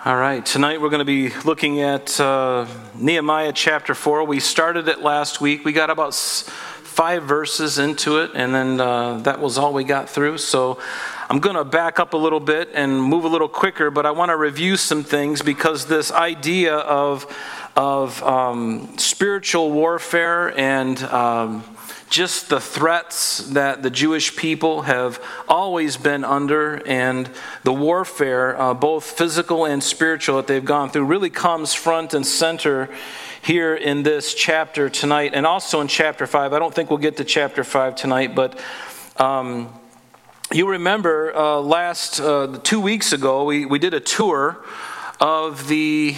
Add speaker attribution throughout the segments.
Speaker 1: All right, tonight we're going to be looking at Nehemiah chapter 4. We started it last week. We got about 5 verses into it, and then that was all we got through. So I'm going to back up a little bit and move a little quicker, but I want to review some things because this idea of spiritual warfare and just the threats that the Jewish people have always been under, and the warfare, both physical and spiritual, that they've gone through really comes front and center here in this chapter tonight, and also in chapter 5. I don't think we'll get to chapter 5 tonight, but you remember last 2 weeks ago, we did a tour of the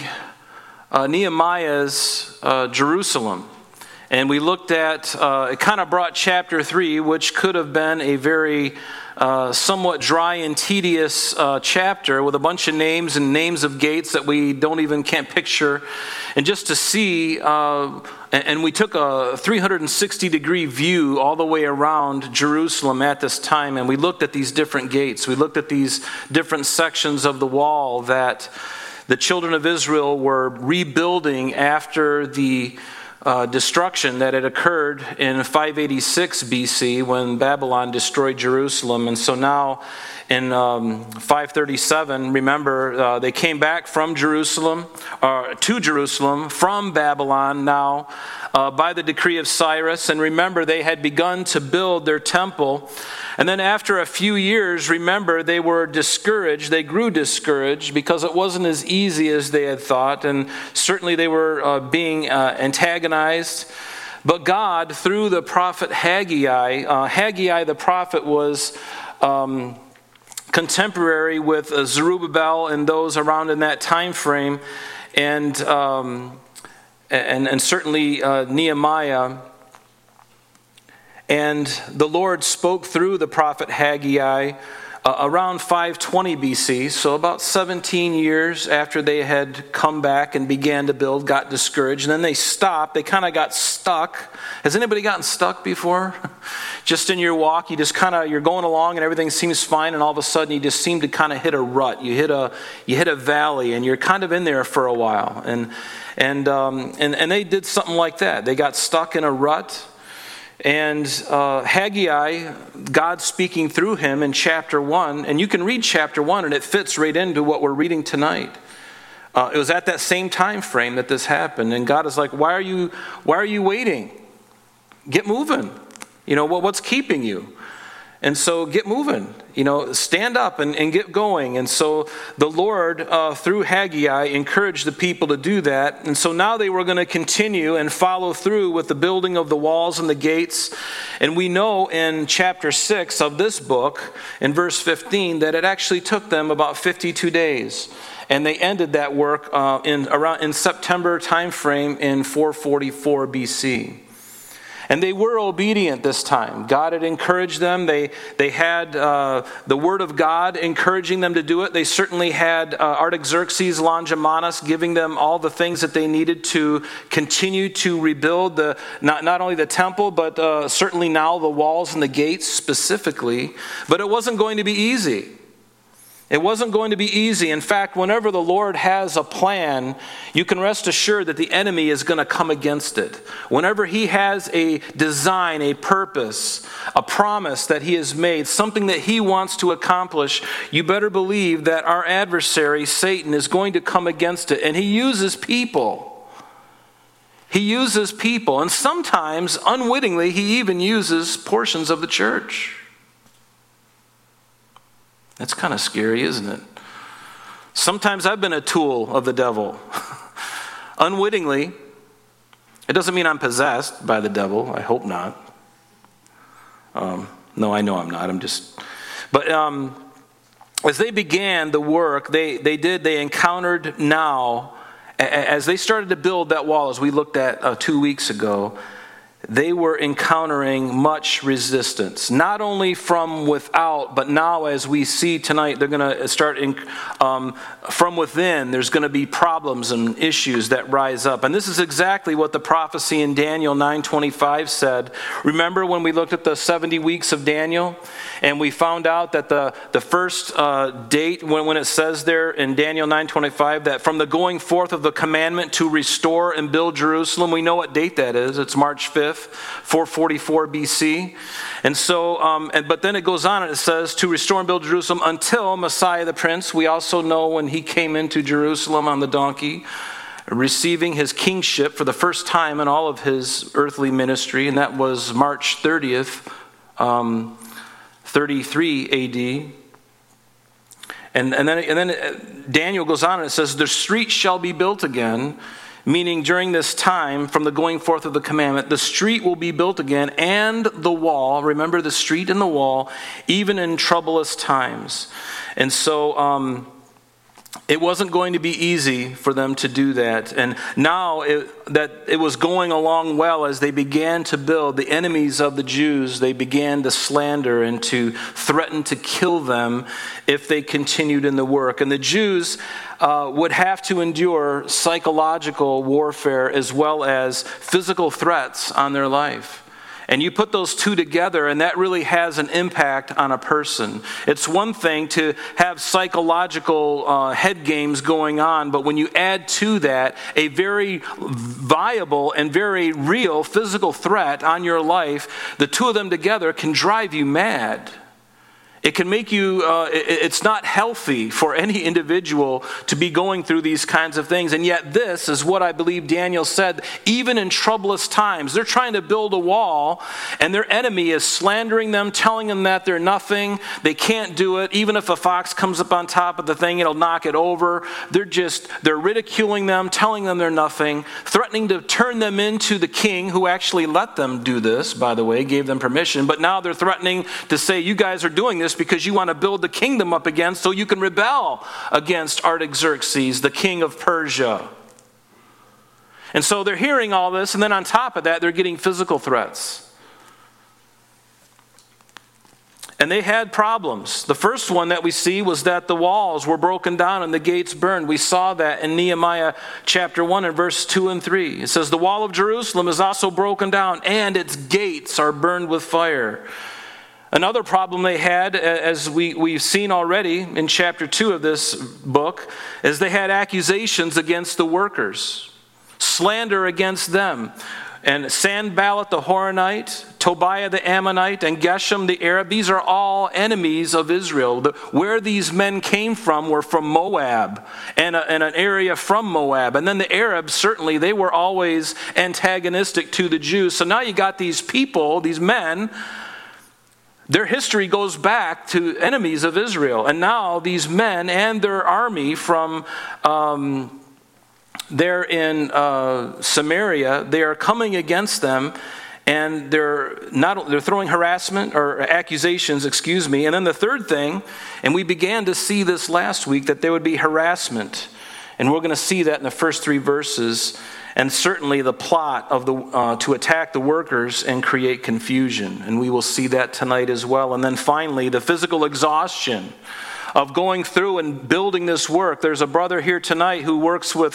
Speaker 1: Nehemiah's Jerusalem. And we looked at, it kind of brought chapter 3, which could have been a very somewhat dry and tedious chapter with a bunch of names and names of gates that we can't picture. And just to see, and we took a 360-degree view all the way around Jerusalem at this time, and we looked at these different gates. We looked at these different sections of the wall that the children of Israel were rebuilding after the destruction that had occurred in 586 BC when Babylon destroyed Jerusalem. And so now in 537, remember, they came back from Jerusalem, to Jerusalem from Babylon now by the decree of Cyrus. And remember, they had begun to build their temple. And then after a few years, remember, they were discouraged. They grew discouraged because it wasn't as easy as they had thought. And certainly they were being antagonized. But God, through the prophet Haggai, Haggai the prophet was contemporary with Zerubbabel and those around in that time frame. And certainly Nehemiah. And the Lord spoke through the prophet Haggai around 520 BC, so about 17 years after they had come back and began to build, got discouraged, and then they stopped. They kind of got stuck. Has anybody gotten stuck before? Just in your walk, you're going along and everything seems fine, and all of a sudden you just seem to kind of hit a rut. You hit a valley, and you're kind of in there for a while. And they did something like that. They got stuck in a rut. And Haggai, God speaking through him in chapter 1, and you can read chapter 1 and it fits right into what we're reading tonight. It was at that same time frame that this happened, and God is like, why are you waiting? Get moving. What's keeping you? And so get moving, stand up and get going. And so the Lord, through Haggai, encouraged the people to do that. And so now they were going to continue and follow through with the building of the walls and the gates. And we know in chapter 6 of this book, in verse 15, that it actually took them about 52 days. And they ended that work in September time frame in 444 BC. And they were obedient this time. God had encouraged them. They had the word of God encouraging them to do it. They certainly had Artaxerxes Longimanus giving them all the things that they needed to continue to rebuild not only the temple, but certainly now the walls and the gates specifically. But it wasn't going to be easy. It wasn't going to be easy. In fact, whenever the Lord has a plan, you can rest assured that the enemy is going to come against it. Whenever he has a design, a purpose, a promise that he has made, something that he wants to accomplish, you better believe that our adversary, Satan, is going to come against it. And he uses people. He uses people. And sometimes, unwittingly, he even uses portions of the church. That's kind of scary, isn't it? Sometimes I've been a tool of the devil. Unwittingly. It doesn't mean I'm possessed by the devil. I hope not. No, I know I'm not. But as they began the work, they encountered now, as they started to build that wall, as we looked at 2 weeks ago, they were encountering much resistance, not only from without, but now as we see tonight, they're going to start from within. There's going to be problems and issues that rise up. And this is exactly what the prophecy in Daniel 9:25 said. Remember when we looked at the 70 weeks of Daniel, and we found out that the first date, when it says there in Daniel 9:25, that from the going forth of the commandment to restore and build Jerusalem, we know what date that is. It's March 5th. 444 BC. And so, but then it goes on and it says, to restore and build Jerusalem until Messiah the Prince. We also know when he came into Jerusalem on the donkey, receiving his kingship for the first time in all of his earthly ministry, and that was March 30th, 33 AD. And then Daniel goes on and it says, the street shall be built again, meaning during this time, from the going forth of the commandment, the street will be built again, and the wall, remember the street and the wall, even in troublous times. And so it wasn't going to be easy for them to do that. And now that it was going along well as they began to build, the enemies of the Jews, they began to slander and to threaten to kill them if they continued in the work. And the Jews would have to endure psychological warfare as well as physical threats on their life. And you put those two together, and that really has an impact on a person. It's one thing to have psychological head games going on, but when you add to that a very viable and very real physical threat on your life, the two of them together can drive you mad. It can make you, it's not healthy for any individual to be going through these kinds of things. And yet this is what I believe Daniel said, even in troublous times. They're trying to build a wall, and their enemy is slandering them, telling them that they're nothing. They can't do it. Even if a fox comes up on top of the thing, it'll knock it over. They're ridiculing them, telling them they're nothing, threatening to turn them into the king who actually let them do this, by the way, gave them permission. But now they're threatening to say, you guys are doing this because you want to build the kingdom up again so you can rebel against Artaxerxes, the king of Persia. And so they're hearing all this, and then on top of that, they're getting physical threats. And they had problems. The first one that we see was that the walls were broken down and the gates burned. We saw that in Nehemiah chapter 1 and verse 2 and 3. It says, the wall of Jerusalem is also broken down, and its gates are burned with fire. Another problem they had, as we've seen already in chapter 2 of this book, is they had accusations against the workers, slander against them. And Sanballat the Horonite, Tobiah the Ammonite, and Geshem the Arab, these are all enemies of Israel. Where these men came from were from Moab, and an area from Moab. And then the Arabs, certainly, they were always antagonistic to the Jews. So now you got these people, these men, their history goes back to enemies of Israel. And now these men and their army from there in Samaria, they are coming against them, and they're throwing harassment or accusations, and then the third thing, and we began to see this last week, that there would be harassment, and we're going to see that in the first 3 verses, and certainly the plot of to attack the workers and create confusion, and we will see that tonight as well. And then finally, the physical exhaustion of going through and building this work. There's a brother here tonight who works with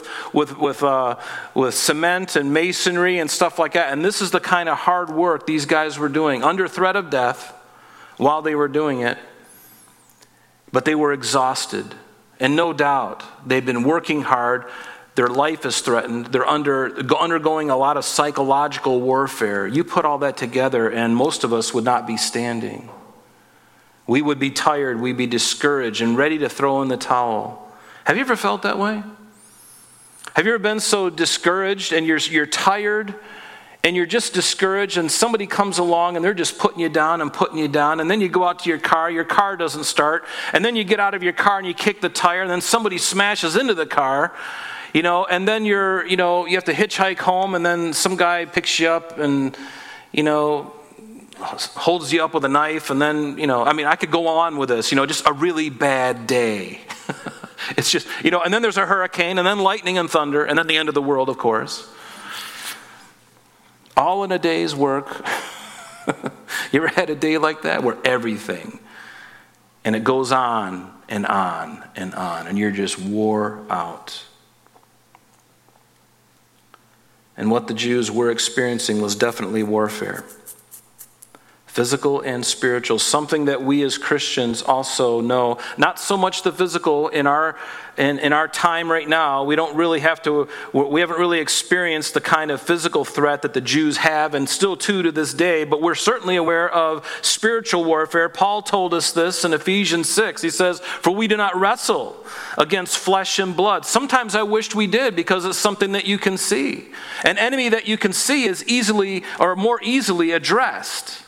Speaker 1: cement and masonry and stuff like that. And this is the kind of hard work these guys were doing under threat of death while they were doing it. But they were exhausted. And no doubt they've been working hard. Their life is threatened. They're undergoing a lot of psychological warfare. You put all that together and most of us would not be standing. We would be tired, we'd be discouraged and ready to throw in the towel. Have you ever felt that way? Have you ever been so discouraged and you're tired and you're just discouraged and somebody comes along and they're just putting you down and then you go out to your car doesn't start, and then you get out of your car and you kick the tire and then somebody smashes into the car, and then you have to hitchhike home and then some guy picks you up and, holds you up with a knife, and then, I could go on with this, just a really bad day. It's just, and then there's a hurricane, and then lightning and thunder, and then the end of the world, of course. All in a day's work. You ever had a day like that where everything, and it goes on and on and on, and you're just wore out? And what the Jews were experiencing was definitely warfare. Physical and spiritual, something that we as Christians also know. Not so much the physical in our time right now. We haven't really experienced the kind of physical threat that the Jews have and still to this day, but we're certainly aware of spiritual warfare. Paul told us this in Ephesians 6. He says, "For we do not wrestle against flesh and blood." Sometimes I wished we did, because it's something that you can see. An enemy that you can see is easily or more easily addressed.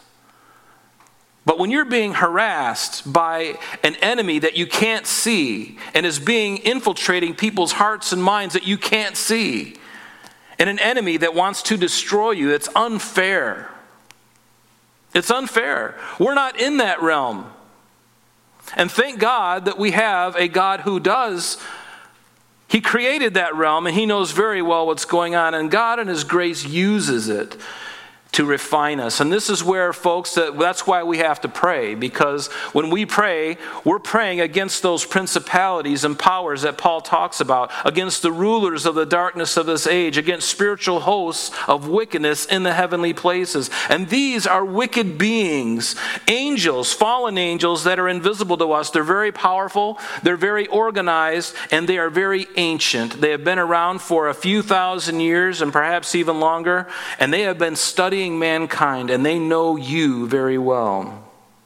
Speaker 1: But when you're being harassed by an enemy that you can't see and is infiltrating people's hearts and minds that you can't see, and an enemy that wants to destroy you, it's unfair. It's unfair. We're not in that realm. And thank God that we have a God who does. He created that realm, and He knows very well what's going on. And God in His grace uses it to refine us. And this is where, folks, that's why we have to pray, because when we pray, we're praying against those principalities and powers that Paul talks about, against the rulers of the darkness of this age, against spiritual hosts of wickedness in the heavenly places. And these are wicked beings, angels, fallen angels that are invisible to us. They're very powerful, they're very organized, and they are very ancient. They have been around for a few thousand years and perhaps even longer, and they have been studying mankind, and they know you very well.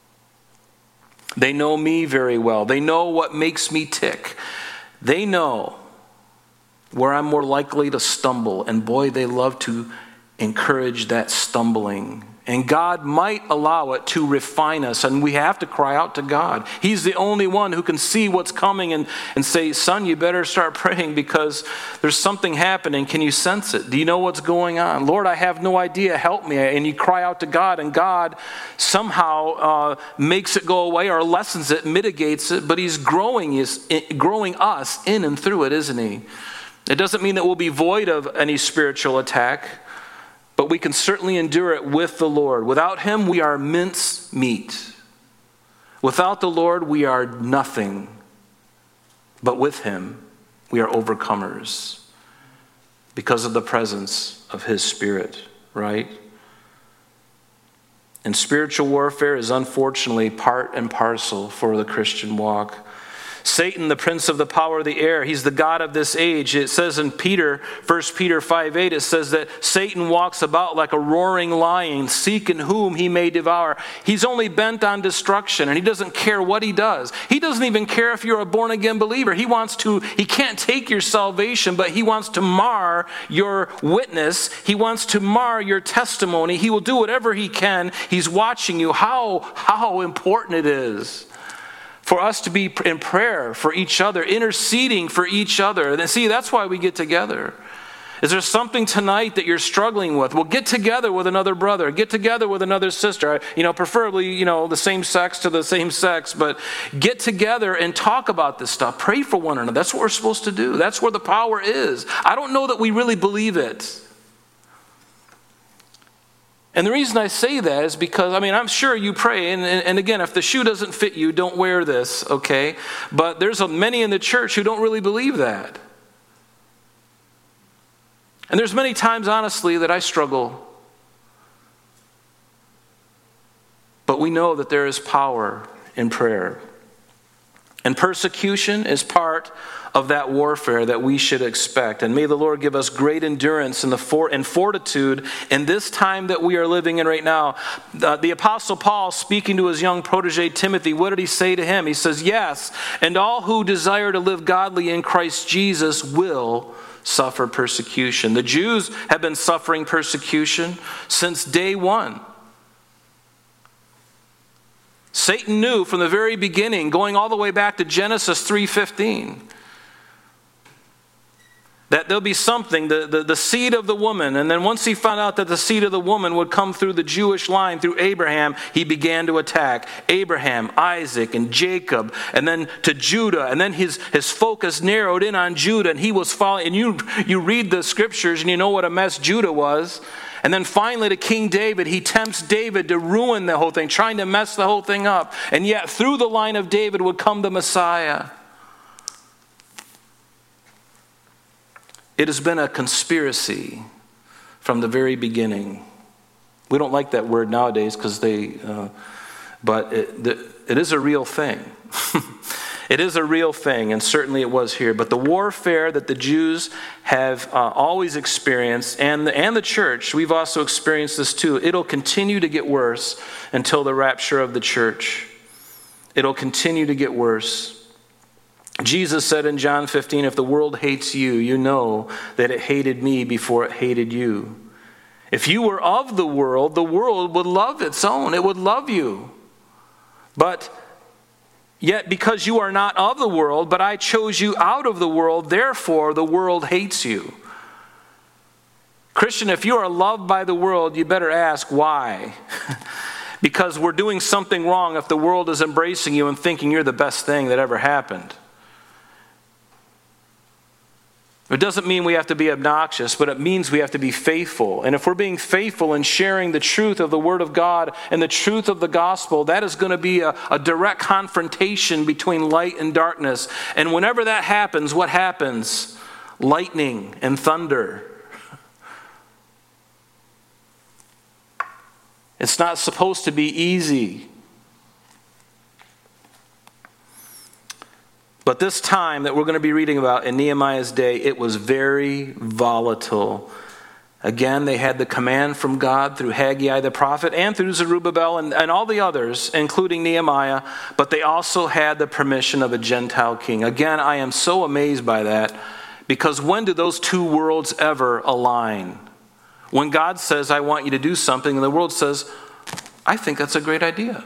Speaker 1: They know me very well. They know what makes me tick. They know where I'm more likely to stumble, and boy, they love to encourage that stumbling. And God might allow it to refine us, and we have to cry out to God. He's the only one who can see what's coming and say, "Son, you better start praying because there's something happening. Can you sense it? Do you know what's going on? Lord, I have no idea. Help me." And you cry out to God, and God somehow makes it go away or lessens it, mitigates it, but He's growing us in and through it, isn't He? It doesn't mean that we'll be void of any spiritual attack, but we can certainly endure it with the Lord. Without Him, we are mince meat. Without the Lord, we are nothing. But with Him, we are overcomers because of the presence of His Spirit, right? And spiritual warfare is unfortunately part and parcel for the Christian walk. Satan, the prince of the power of the air, he's the god of this age. It says in 1 Peter 5:8, it says that Satan walks about like a roaring lion, seeking whom he may devour. He's only bent on destruction, and he doesn't care what he does. He doesn't even care if you're a born-again believer. He can't take your salvation, but he wants to mar your witness. He wants to mar your testimony. He will do whatever he can. He's watching you. How important it is for us to be in prayer for each other, interceding for each other. And see, that's why we get together. Is there something tonight that you're struggling with? Well, get together with another brother. Get together with another sister. Preferably, the same sex to the same sex. But get together and talk about this stuff. Pray for one another. That's what we're supposed to do. That's where the power is. I don't know that we really believe it. And the reason I say that is because, I'm sure you pray, and again, if the shoe doesn't fit you, don't wear this, okay? But there's many in the church who don't really believe that. And there's many times, honestly, that I struggle. But we know that there is power in prayer. And persecution is part of that warfare that we should expect. And may the Lord give us great endurance and fortitude in this time that we are living in right now. The Apostle Paul, speaking to his young protege Timothy, what did he say to him? He says, "Yes, and all who desire to live godly in Christ Jesus will suffer persecution." The Jews have been suffering persecution since day one. Satan knew from the very beginning, going all the way back to Genesis 3:15, that there'll be something, the seed of the woman. And then once he found out that the seed of the woman would come through the Jewish line, through Abraham, he began to attack Abraham, Isaac, and Jacob, and then to Judah. And then his focus narrowed in on Judah, and he was following. And you read the scriptures, and you know what a mess Judah was. And then finally to King David, he tempts David to ruin the whole thing, trying to mess the whole thing up. And yet through the line of David would come the Messiah. It has been a conspiracy from the very beginning. We don't like that word nowadays but it is a real thing. It is a real thing, and certainly it was here. But the warfare that the Jews have always experienced, and the church, we've also experienced this too. It'll continue to get worse until the rapture of the church. It'll continue to get worse. Jesus said in John 15, if the world hates you, you know that it hated me before it hated you. If you were of the world would love its own. It would love you. But yet because you are not of the world, but I chose you out of the world, therefore the world hates you. Christian, if you are loved by the world, you better ask why. Because we're doing something wrong if the world is embracing you and thinking you're the best thing that ever happened. It doesn't mean we have to be obnoxious, but it means we have to be faithful. And if we're being faithful in sharing the truth of the Word of God and the truth of the gospel, that is going to be a direct confrontation between light and darkness. And whenever that happens, what happens? Lightning and thunder. It's not supposed to be easy. But this time that we're going to be reading about in Nehemiah's day, it was very volatile. Again, they had the command from God through Haggai the prophet and through Zerubbabel and all the others, including Nehemiah, but they also had the permission of a Gentile king. Again, I am so amazed by that, because when do those two worlds ever align? When God says, I want you to do something, and the world says, I think that's a great idea.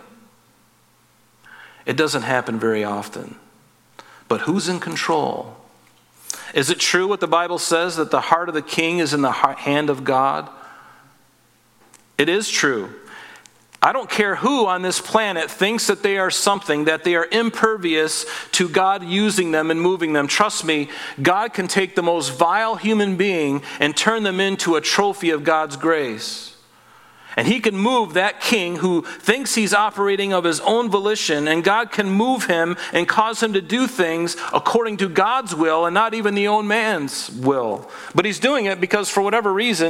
Speaker 1: It doesn't happen very often. But who's in control? Is it true what the Bible says, that the heart of the king is in the hand of God? It is true. I don't care who on this planet thinks that they are something, that they are impervious to God using them and moving them. Trust me, God can take the most vile human being and turn them into a trophy of God's grace. And he can move that king who thinks he's operating of his own volition, and God can move him and cause him to do things according to God's will and not even the own man's will. But he's doing it because for whatever reason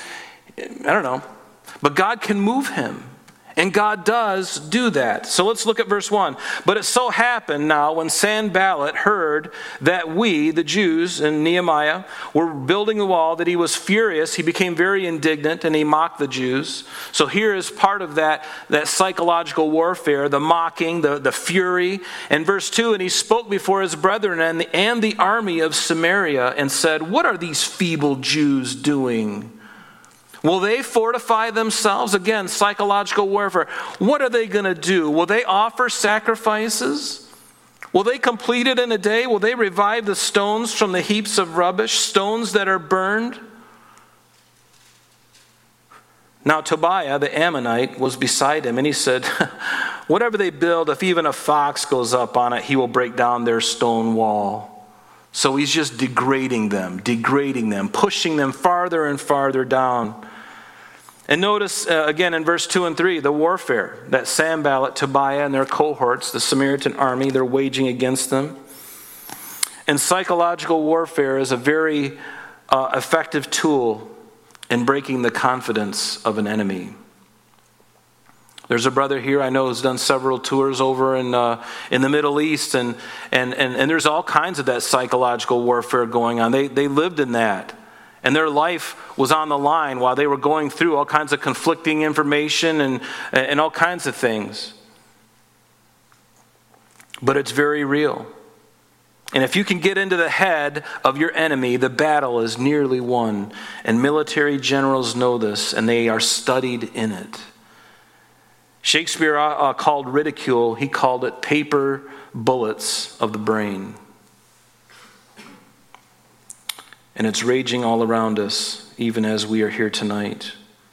Speaker 1: but God can move him. And God does do that. So let's look at verse 1. But it so happened now when Sanballat heard that we, the Jews and Nehemiah, were building the wall, that he was furious. He became very indignant and he mocked the Jews. So here is part of that psychological warfare, the mocking, the fury. And verse 2, and he spoke before his brethren and the army of Samaria and said, what are these feeble Jews doing? Will they fortify themselves? Again, psychological warfare. What are they going to do? Will they offer sacrifices? Will they complete it in a day? Will they revive the stones from the heaps of rubbish, stones that are burned? Now Tobiah the Ammonite was beside him, and he said, whatever they build, if even a fox goes up on it, he will break down their stone wall. So he's just degrading them, pushing them farther and farther down. And notice again in verse 2 and 3, the warfare that Sanballat, Tobiah, and their cohorts, the Samaritan army, they're waging against them. And psychological warfare is a very effective tool in breaking the confidence of an enemy. There's a brother here I know who's done several tours over in the Middle East, and there's all kinds of that psychological warfare going on. They lived in that, and their life was on the line while they were going through all kinds of conflicting information and all kinds of things. But it's very real. And if you can get into the head of your enemy, the battle is nearly won. And military generals know this, and they are studied in it. Shakespeare called ridicule, he called it paper bullets of the brain. And it's raging all around us, even as we are here tonight.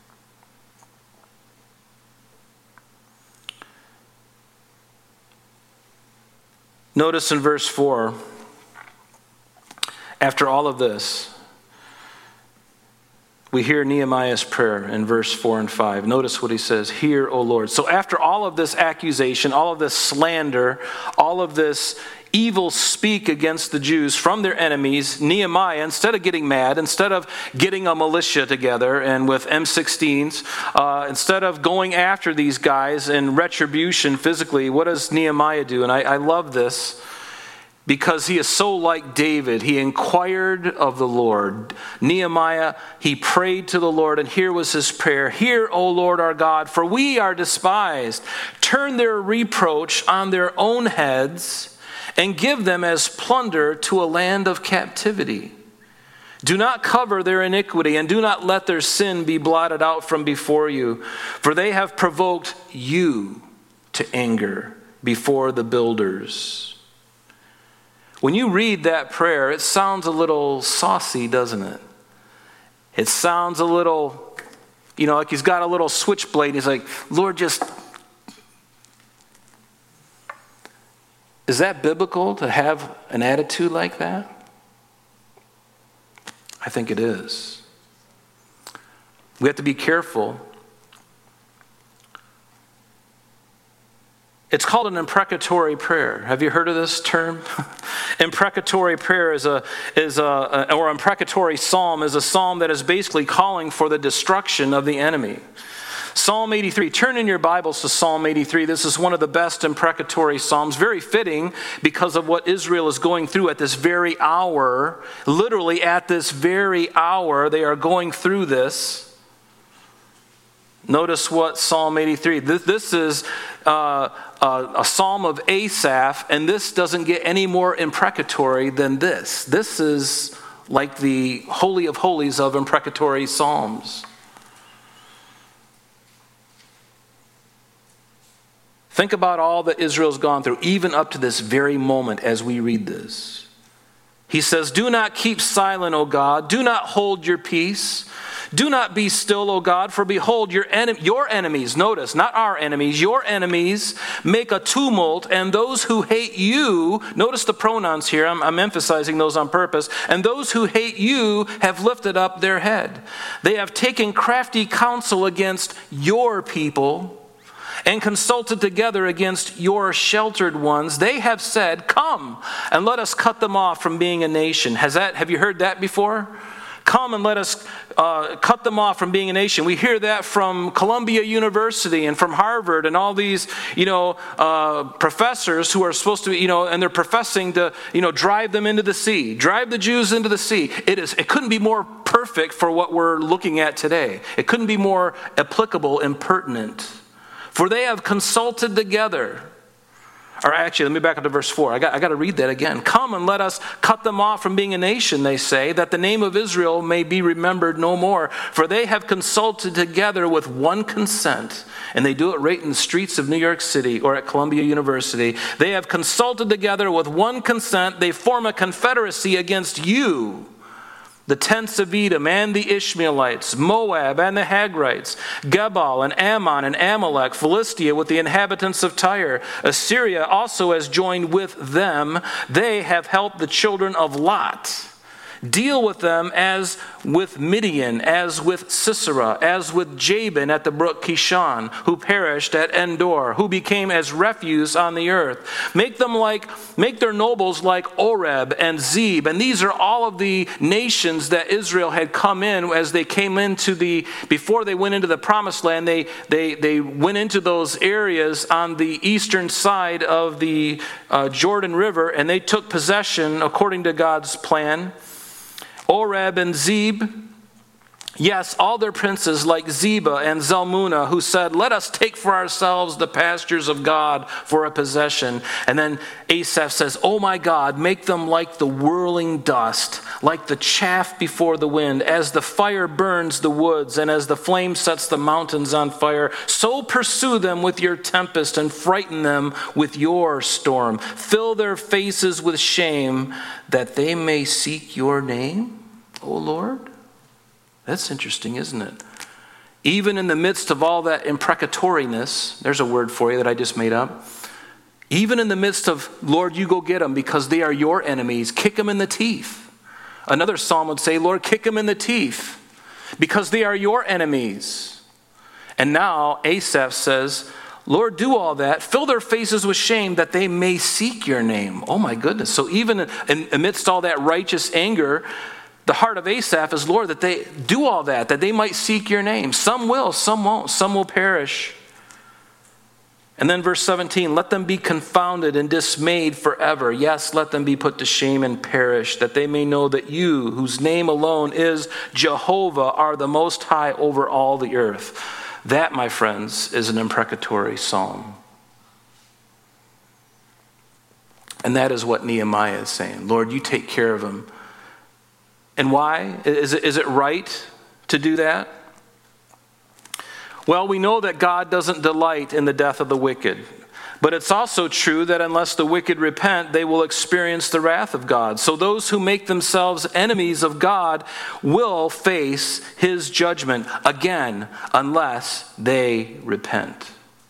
Speaker 1: Notice in verse 4, after all of this, we hear Nehemiah's prayer in verse 4 and 5. Notice what he says, "Hear, O Lord." So after all of this accusation, all of this slander, all of this evil speak against the Jews from their enemies, Nehemiah, instead of getting mad, instead of getting a militia together and with M16s, instead of going after these guys in retribution physically, what does Nehemiah do? And I love this because he is so like David. He inquired of the Lord. Nehemiah, he prayed to the Lord, and here was his prayer. "Hear, O Lord our God, for we are despised. Turn their reproach on their own heads, and give them as plunder to a land of captivity. Do not cover their iniquity, and do not let their sin be blotted out from before you, for they have provoked you to anger before the builders." When you read that prayer, it sounds a little saucy, doesn't it? It sounds a little, like he's got a little switchblade. He's like, "Lord, just..." Is that biblical to have an attitude like that? I think it is. We have to be careful. It's called an imprecatory prayer. Have you heard of this term? Imprecatory prayer or imprecatory psalm is a psalm that is basically calling for the destruction of the enemy. Psalm 83. Turn in your Bibles to Psalm 83. This is one of the best imprecatory psalms. Very fitting because of what Israel is going through at this very hour. Literally at this very hour, they are going through this. Notice what Psalm 83. This is a psalm of Asaph, and this doesn't get any more imprecatory than this. This is like the holy of holies of imprecatory psalms. Think about all that Israel's gone through, even up to this very moment as we read this. He says, "Do not keep silent, O God. Do not hold your peace. Do not be still, O God, for behold, your enemies," notice, not our enemies, your enemies make a tumult, and those who hate you, notice the pronouns here, I'm emphasizing those on purpose, and those who hate you have lifted up their head. They have taken crafty counsel against your people, and consulted together against your sheltered ones. They have said, "Come, and let us cut them off from being a nation." Have you heard that before? Come and let us cut them off from being a nation. We hear that from Columbia University and from Harvard and all these, professors who are supposed to, and they're professing to, drive them into the sea, drive the Jews into the sea. It couldn't be more perfect for what we're looking at today. It couldn't be more applicable and pertinent. "For they have consulted together." Or actually, let me back up to verse 4. I got to read that again. "Come and let us cut them off from being a nation," they say, "that the name of Israel may be remembered no more. For they have consulted together with one consent." And they do it right in the streets of New York City or at Columbia University. "They have consulted together with one consent. They form a confederacy against you, the tents of Edom and the Ishmaelites, Moab and the Hagrites, Gebal and Ammon and Amalek, Philistia with the inhabitants of Tyre. Assyria also has joined with them. They have helped the children of Lot. Deal with them as with Midian, as with Sisera, as with Jabin at the brook Kishon, who perished at Endor, who became as refuse on the earth. Make their nobles like Oreb and Zeb." And these are all of the nations that Israel had come in as they came before they went into the promised land. They went into those areas on the eastern side of the Jordan River, and they took possession according to God's plan. Oreb and Zeb, yes, all their princes like Zebah and Zalmunna, who said, "Let us take for ourselves the pastures of God for a possession." And then Asaph says, "Oh my God, make them like the whirling dust, like the chaff before the wind, as the fire burns the woods and as the flame sets the mountains on fire. So pursue them with your tempest and frighten them with your storm. Fill their faces with shame that they may seek your name, O Lord." That's interesting, isn't it? Even in the midst of all that imprecatoriness, there's a word for you that I just made up. Even in the midst of, "Lord, you go get them because they are your enemies. Kick them in the teeth." Another psalm would say, "Lord, kick them in the teeth because they are your enemies. And now Asaph says, Lord, do all that. Fill their faces with shame that they may seek your name. Oh my goodness. So even amidst all that righteous anger, the heart of Asaph is, Lord, that they do all that they might seek your name. Some will, some won't. Some will perish. And then verse 17, let them be confounded and dismayed forever. Yes, let them be put to shame and perish, that they may know that you, whose name alone is Jehovah, are the Most High over all the earth. That, my friends, is an imprecatory psalm. And that is what Nehemiah is saying. Lord, you take care of them. And why? Is it right to do that? Well, we know that God doesn't delight in the death of the wicked. But it's also true that unless the wicked repent, they will experience the wrath of God. So those who make themselves enemies of God will face his judgment again unless they repent.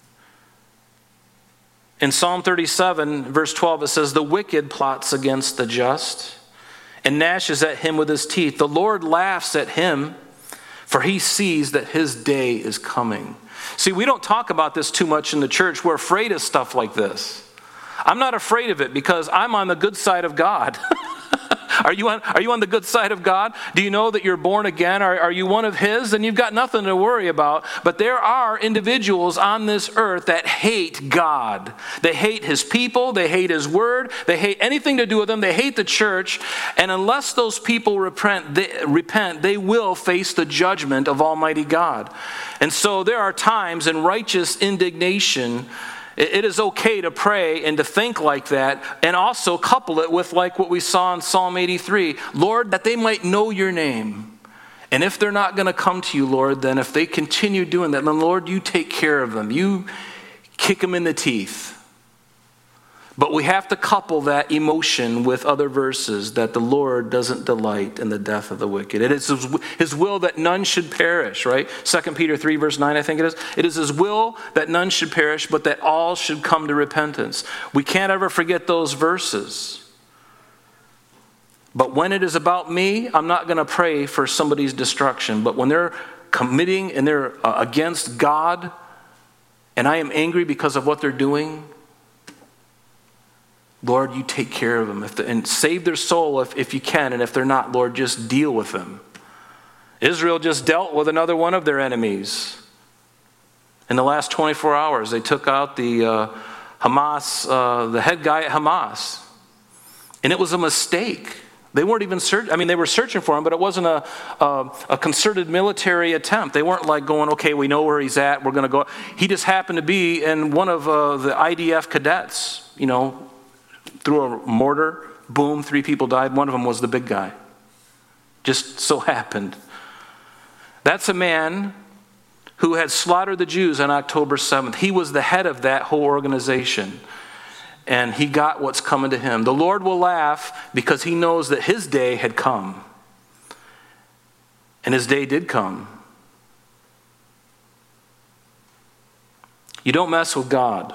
Speaker 1: In Psalm 37, verse 12, it says, the wicked plots against the just and gnashes at him with his teeth. The Lord laughs at him, for he sees that his day is coming. See, we don't talk about this too much in the church. We're afraid of stuff like this. I'm not afraid of it because I'm on the good side of God. Are you on the good side of God? Do you know that you're born again? Are you one of his? Then you've got nothing to worry about. But there are individuals on this earth that hate God. They hate his people. They hate his word. They hate anything to do with him. They hate the church. And unless those people repent, they will face the judgment of Almighty God. And so there are times in righteous indignation, it is okay to pray and to think like that, and also couple it with like what we saw in Psalm 83. Lord, that they might know your name. And if they're not going to come to you, Lord, then if they continue doing that, then Lord, you take care of them. You kick them in the teeth. But we have to couple that emotion with other verses that the Lord doesn't delight in the death of the wicked. It is his will that none should perish, right? 2 Peter 3 verse 9, I think it is. It is his will that none should perish, but that all should come to repentance. We can't ever forget those verses. But when it is about me, I'm not going to pray for somebody's destruction. But when they're committing and they're against God, and I am angry because of what they're doing, Lord, you take care of them and save their soul if you can. And if they're not, Lord, just deal with them. Israel just dealt with another one of their enemies. In the last 24 hours, they took out the Hamas, the head guy at Hamas. And it was a mistake. They weren't even searching. I mean, they were searching for him, but it wasn't a concerted military attempt. They weren't like going, okay, we know where he's at. We're going to go. He just happened to be in one of the IDF cadets, through a mortar, boom, 3 people died. One of them was the big guy. Just so happened. That's a man who had slaughtered the Jews on October 7th. He was the head of that whole organization. And he got what's coming to him. The Lord will laugh because he knows that his day had come. And his day did come. You don't mess with God.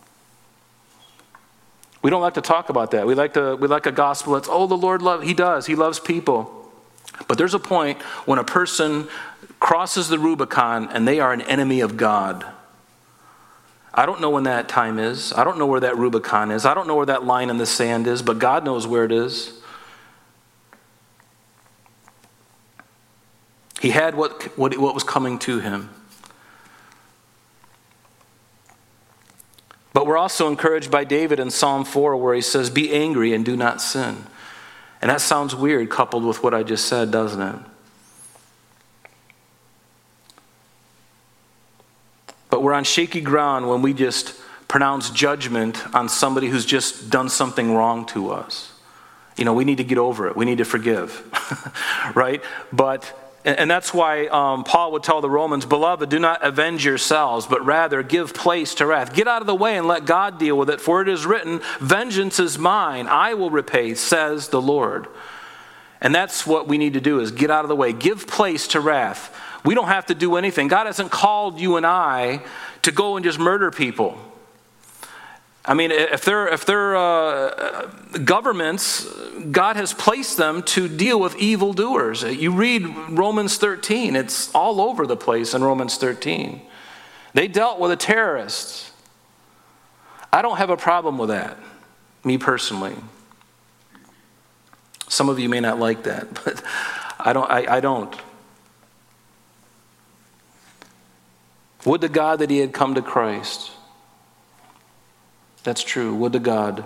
Speaker 1: We don't like to talk about that. We like a gospel that's, the Lord loves. He does. He loves people. But there's a point when a person crosses the Rubicon and they are an enemy of God. I don't know when that time is. I don't know where that Rubicon is. I don't know where that line in the sand is, but God knows where it is. He had what was coming to him. But we're also encouraged by David in Psalm 4 where he says, be angry and do not sin. And that sounds weird coupled with what I just said, doesn't it? But we're on shaky ground when we just pronounce judgment on somebody who's just done something wrong to us. We need to get over it. We need to forgive, right? And that's why Paul would tell the Romans, beloved, do not avenge yourselves, but rather give place to wrath. Get out of the way and let God deal with it. For it is written, vengeance is mine, I will repay, says the Lord. And that's what we need to do, is get out of the way. Give place to wrath. We don't have to do anything. God hasn't called you and I to go and just murder people. I mean, if they're governments, God has placed them to deal with evildoers. You read Romans 13, it's all over the place in Romans 13. They dealt with a terrorist. I don't have a problem with that, me personally. Some of you may not like that, but I don't. Would to God that he had come to Christ. That's true. Would to God.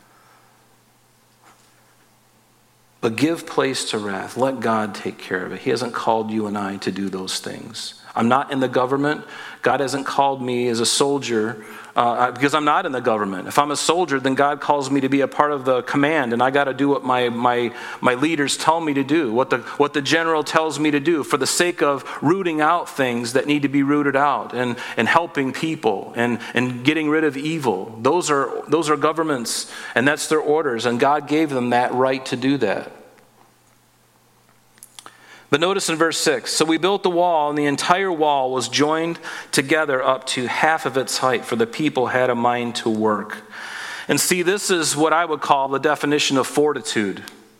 Speaker 1: But give place to wrath. Let God take care of it. He hasn't called you and I to do those things. I'm not in the government. God hasn't called me as a soldier because I'm not in the government. If I'm a soldier, then God calls me to be a part of the command, and I got to do what my leaders tell me to do, what the general tells me to do, for the sake of rooting out things that need to be rooted out, and helping people and getting rid of evil. Those are governments, and that's their orders, and God gave them that right to do that. But notice in verse 6, so we built the wall, and the entire wall was joined together up to half of its height, for the people had a mind to work. And see, this is what I would call the definition of fortitude.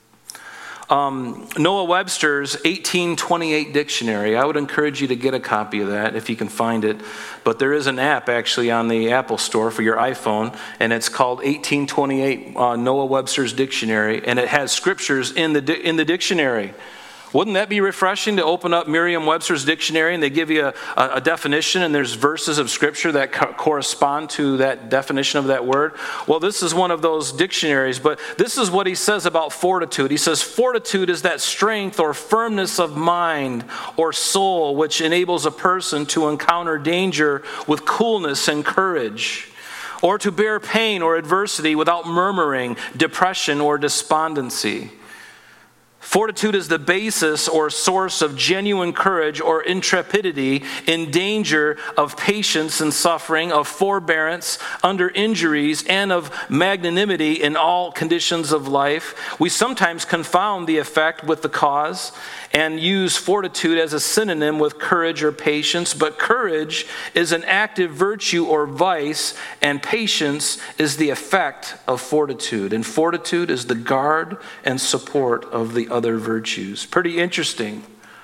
Speaker 1: Noah Webster's 1828 dictionary, I would encourage you to get a copy of that if you can find it. But there is an app actually on the Apple Store for your iPhone, and it's called 1828 Noah Webster's dictionary, and it has scriptures in the dictionary. Wouldn't that be refreshing to open up Merriam-Webster's dictionary and they give you a definition, and there's verses of Scripture that correspond to that definition of that word? Well, this is one of those dictionaries, but this is what he says about fortitude. He says, fortitude is that strength or firmness of mind or soul which enables a person to encounter danger with coolness and courage, or to bear pain or adversity without murmuring, depression, or despondency. Fortitude is the basis or source of genuine courage or intrepidity in danger, of patience in suffering, of forbearance under injuries, and of magnanimity in all conditions of life. We sometimes confound the effect with the cause and use fortitude as a synonym with courage or patience, but courage is an active virtue or vice, and patience is the effect of fortitude. And fortitude is the guard and support of the other virtues. Pretty interesting.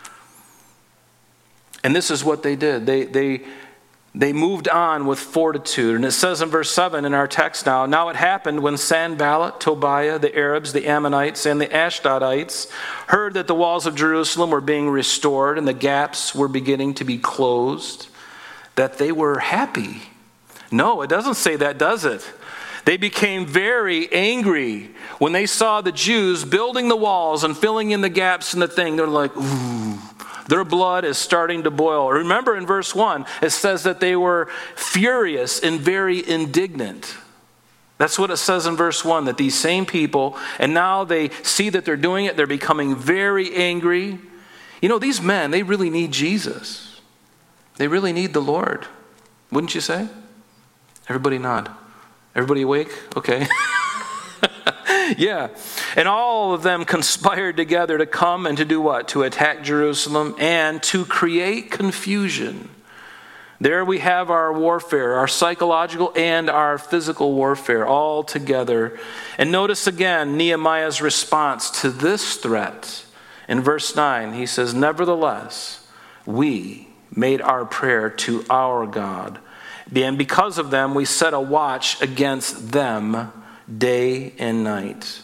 Speaker 1: And this is what they did. They moved on with fortitude. And it says in verse 7 in our text now it happened when Sanballat, Tobiah, the Arabs, the Ammonites, and the Ashdodites heard that the walls of Jerusalem were being restored and the gaps were beginning to be closed, that they were happy. No, it doesn't say that, does it? They became very angry when they saw the Jews building the walls and filling in the gaps in the thing. They're like, ooh. Their blood is starting to boil. Remember in verse 1, it says that they were furious and very indignant. That's what it says in verse 1, that these same people, and now they see that they're doing it, they're becoming very angry. You know, these men, they really need Jesus. They really need the Lord. Wouldn't you say? Everybody nod. Everybody awake? Okay. Yeah. And all of them conspired together to come and to do what? To attack Jerusalem and to create confusion. There we have our warfare, our psychological and our physical warfare all together. And notice again Nehemiah's response to this threat. In verse 9, he says, nevertheless, we made our prayer to our God, and because of them we set a watch against them day and night.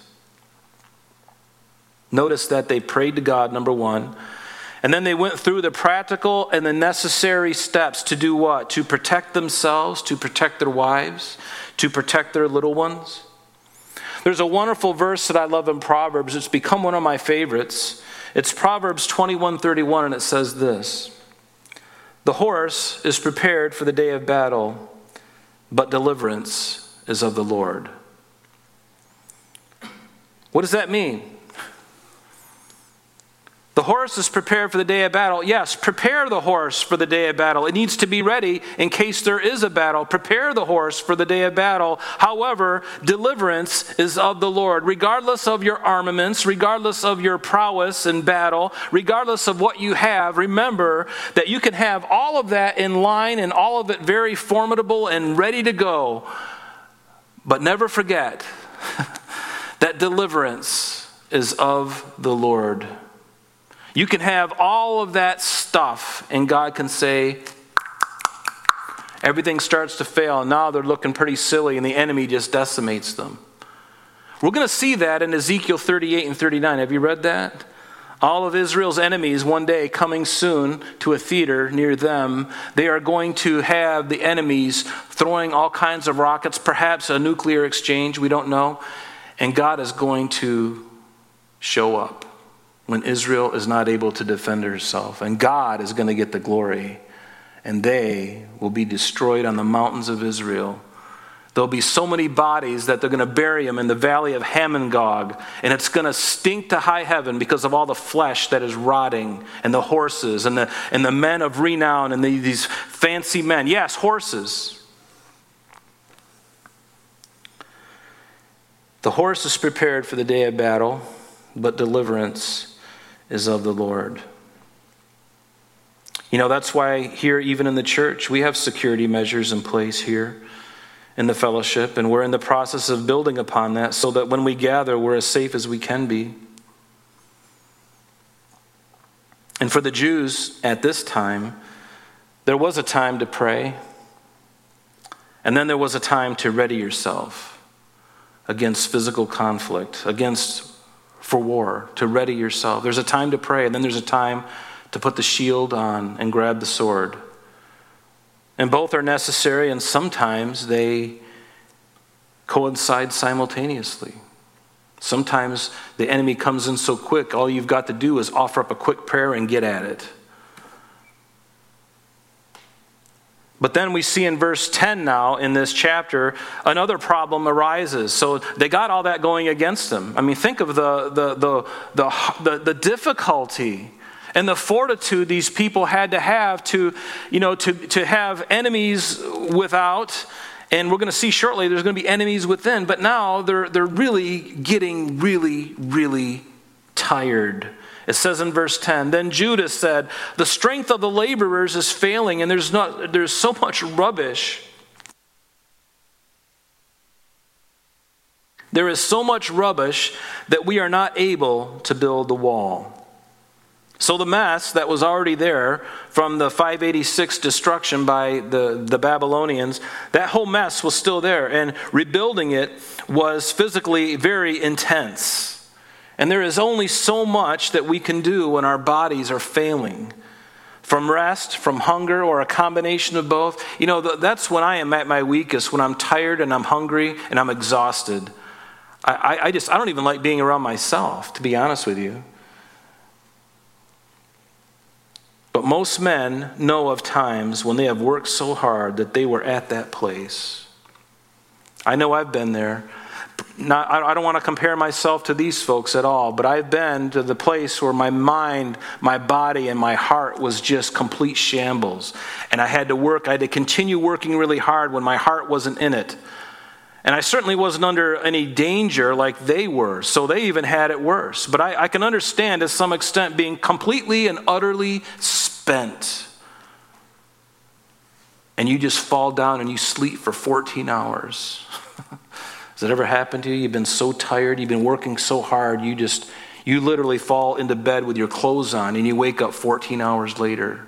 Speaker 1: Notice that they prayed to God, number one, and then they went through the practical and the necessary steps to do what? To protect themselves, to protect their wives, to protect their little ones. There's a wonderful verse that I love in Proverbs. It's become one of my favorites. It's Proverbs 21:31, and it says this: the horse is prepared for the day of battle, but deliverance is of the Lord. What does that mean? The horse is prepared for the day of battle. Yes, prepare the horse for the day of battle. It needs to be ready in case there is a battle. Prepare the horse for the day of battle. However, deliverance is of the Lord. Regardless of your armaments, regardless of your prowess in battle, regardless of what you have, remember that you can have all of that in line and all of it very formidable and ready to go. But never forget that deliverance is of the Lord. You can have all of that stuff, and God can say, everything starts to fail, and now they're looking pretty silly, and the enemy just decimates them. We're going to see that in Ezekiel 38 and 39. Have you read that? All of Israel's enemies one day coming soon to a theater near them. They are going to have the enemies throwing all kinds of rockets, perhaps a nuclear exchange, we don't know. And God is going to show up when Israel is not able to defend herself. And God is going to get the glory. And they will be destroyed on the mountains of Israel. There'll be so many bodies that they're going to bury them in the valley of Hamon-Gog. And it's going to stink to high heaven because of all the flesh that is rotting, and the horses, and the men of renown, and these fancy men. Yes, horses. The horse is prepared for the day of battle, but deliverance is of the Lord. You know, that's why here, even in the church, we have security measures in place here in the fellowship, and we're in the process of building upon that so that when we gather, we're as safe as we can be. And for the Jews at this time, there was a time to pray, and then there was a time to ready yourself against physical conflict, for war, to ready yourself. There's a time to pray, and then there's a time to put the shield on and grab the sword. And both are necessary, and sometimes they coincide simultaneously. Sometimes the enemy comes in so quick, all you've got to do is offer up a quick prayer and get at it. But then we see in verse 10 now in this chapter, another problem arises. So they got all that going against them. I mean, think of the difficulty and the fortitude these people had to have to have enemies without, and we're going to see shortly there's going to be enemies within. But now they're really getting really tired. It says in verse 10, then Judah said, the strength of the laborers is failing, and there's so much rubbish. There is so much rubbish that we are not able to build the wall. So the mess that was already there from the 586 destruction by the Babylonians, that whole mess was still there, and rebuilding it was physically very intense. And there is only so much that we can do when our bodies are failing. From rest, from hunger, or a combination of both. You know, that's when I am at my weakest, when I'm tired and I'm hungry and I'm exhausted. I don't even like being around myself, to be honest with you. But most men know of times when they have worked so hard that they were at that place. I know I've been there. I don't want to compare myself to these folks at all, but I've been to the place where my mind, my body, and my heart was just complete shambles. And I had to continue working really hard when my heart wasn't in it. And I certainly wasn't under any danger like they were, so they even had it worse. But I can understand to some extent being completely and utterly spent. And you just fall down and you sleep for 14 hours. Has that ever happened to you? You've been so tired, you've been working so hard, you literally fall into bed with your clothes on and you wake up 14 hours later.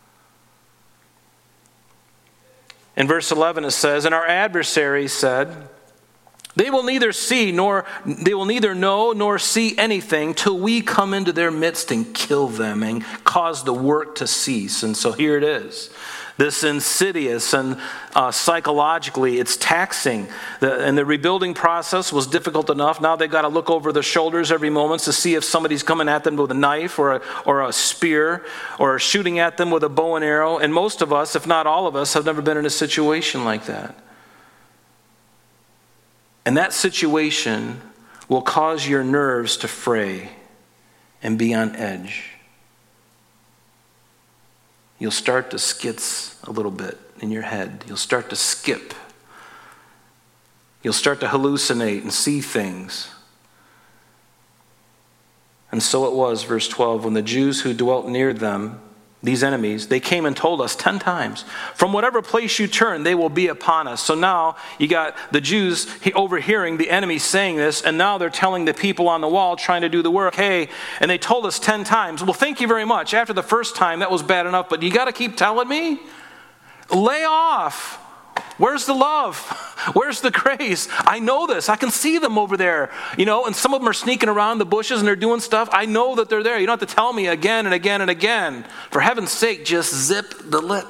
Speaker 1: In verse 11 it says, and our adversaries said, they will neither know nor see anything till we come into their midst and kill them and cause the work to cease. And so here it is. This insidious and psychologically, it's taxing. And the rebuilding process was difficult enough. Now they've got to look over their shoulders every moment to see if somebody's coming at them with a knife or a spear or shooting at them with a bow and arrow. And most of us, if not all of us, have never been in a situation like that. And that situation will cause your nerves to fray and be on edge. You'll start to skits a little bit in your head. You'll start to skip. You'll start to hallucinate and see things. And so it was, verse 12, when the Jews who dwelt near them these enemies, they came and told us 10 times, from whatever place you turn, they will be upon us. So now you got the Jews overhearing the enemy saying this, and now they're telling the people on the wall trying to do the work, hey, and they told us 10 times. Well, thank you very much. After the first time, that was bad enough, but you got to keep telling me? Lay off. Where's the love? Where's the grace? I know this. I can see them over there. And some of them are sneaking around the bushes and they're doing stuff. I know that they're there. You don't have to tell me again and again and again. For heaven's sake, just zip the lip.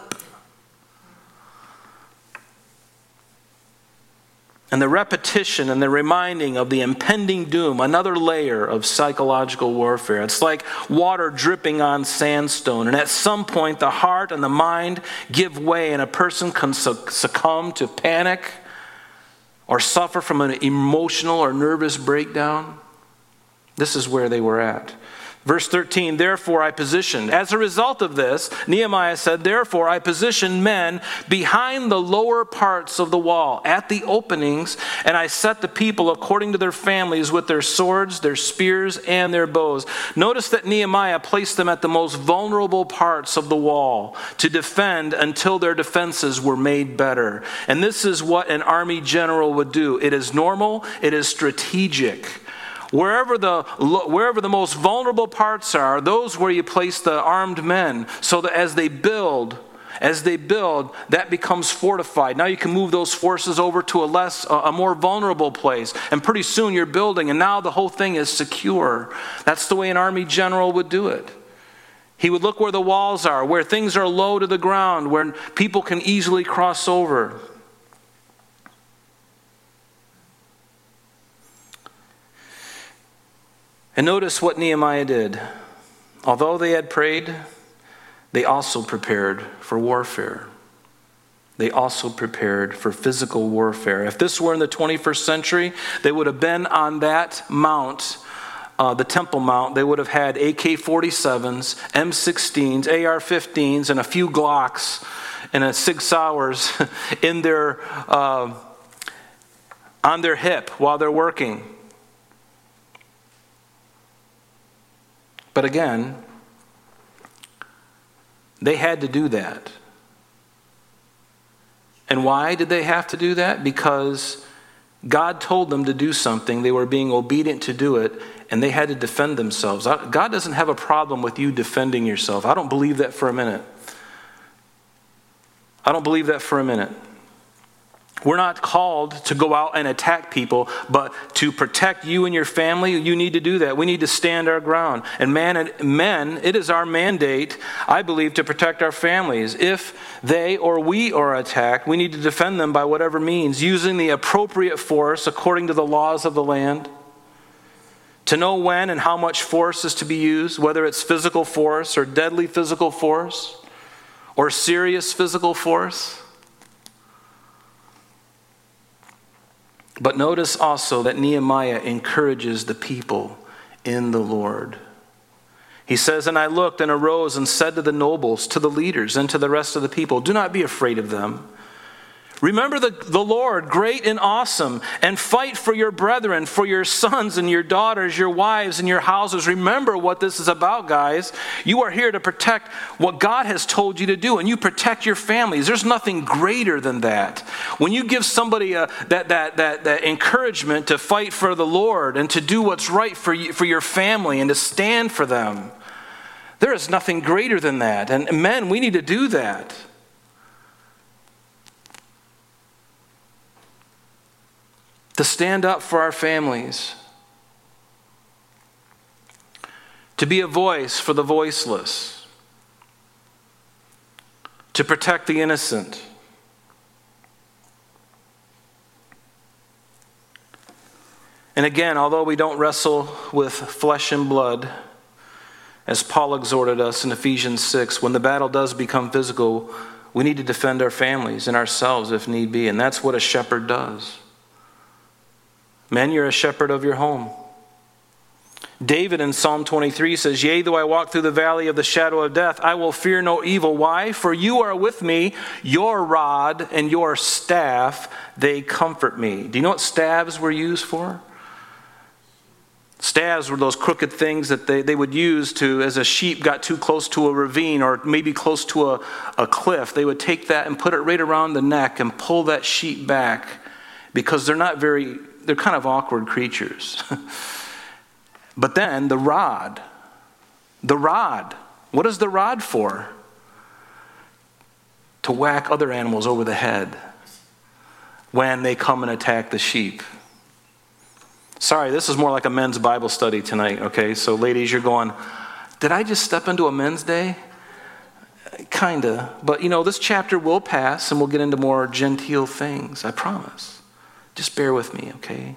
Speaker 1: And the repetition and the reminding of the impending doom, another layer of psychological warfare. It's like water dripping on sandstone. And at some point, the heart and the mind give way, and a person can succumb to panic or suffer from an emotional or nervous breakdown. This is where they were at. Verse 13, therefore I positioned. As a result of this, Nehemiah said, therefore I positioned men behind the lower parts of the wall, at the openings, and I set the people according to their families with their swords, their spears, and their bows. Notice that Nehemiah placed them at the most vulnerable parts of the wall to defend until their defenses were made better. And this is what an army general would do. It is normal, it is strategic. Wherever the most vulnerable parts are, those where you place the armed men, so that as they build, that becomes fortified. Now you can move those forces over to a more vulnerable place, and pretty soon you're building, and now the whole thing is secure. That's the way an army general would do it. He would look where the walls are, where things are low to the ground, where people can easily cross over. And notice what Nehemiah did. Although they had prayed, they also prepared for warfare. They also prepared for physical warfare. If this were in the 21st century, they would have been on that mount, the Temple Mount. They would have had AK-47s, M16s, AR-15s, and a few Glocks and a Sig Sauers in on their hip while they're working. But again, they had to do that. And why did they have to do that? Because God told them to do something. They were being obedient to do it, and they had to defend themselves. God doesn't have a problem with you defending yourself. I don't believe that for a minute. I don't believe that for a minute. We're not called to go out and attack people, but to protect you and your family, you need to do that. We need to stand our ground. And men, it is our mandate, I believe, to protect our families. If they or we are attacked, we need to defend them by whatever means, using the appropriate force according to the laws of the land. To know when and how much force is to be used, whether it's physical force or deadly physical force or serious physical force. But notice also that Nehemiah encourages the people in the Lord. He says, and I looked and arose and said to the nobles, to the leaders, and to the rest of the people, do not be afraid of them. Remember the Lord, great and awesome, and fight for your brethren, for your sons and your daughters, your wives and your houses. Remember what this is about, guys. You are here to protect what God has told you to do, and you protect your families. There's nothing greater than that. When you give somebody that encouragement to fight for the Lord and to do what's right for your family and to stand for them, there is nothing greater than that. And men, we need to do that. To stand up for our families. To be a voice for the voiceless. To protect the innocent. And again, although we don't wrestle with flesh and blood, as Paul exhorted us in Ephesians 6, when the battle does become physical, we need to defend our families and ourselves if need be. And that's what a shepherd does. Men, you're a shepherd of your home. David in Psalm 23 says, yea, though I walk through the valley of the shadow of death, I will fear no evil. Why? For you are with me, your rod and your staff, they comfort me. Do you know what staves were used for? Staves were those crooked things that they would use to, as a sheep got too close to a ravine or maybe close to a cliff, they would take that and put it right around the neck and pull that sheep back, because they're kind of awkward creatures. But then the rod. What is the rod for? To whack other animals over the head when they come and attack the sheep. Sorry, this is more like a men's Bible study tonight, okay? So ladies, you're going, did I just step into a men's day? Kinda. But this chapter will pass and we'll get into more genteel things, I promise. Just bear with me, okay?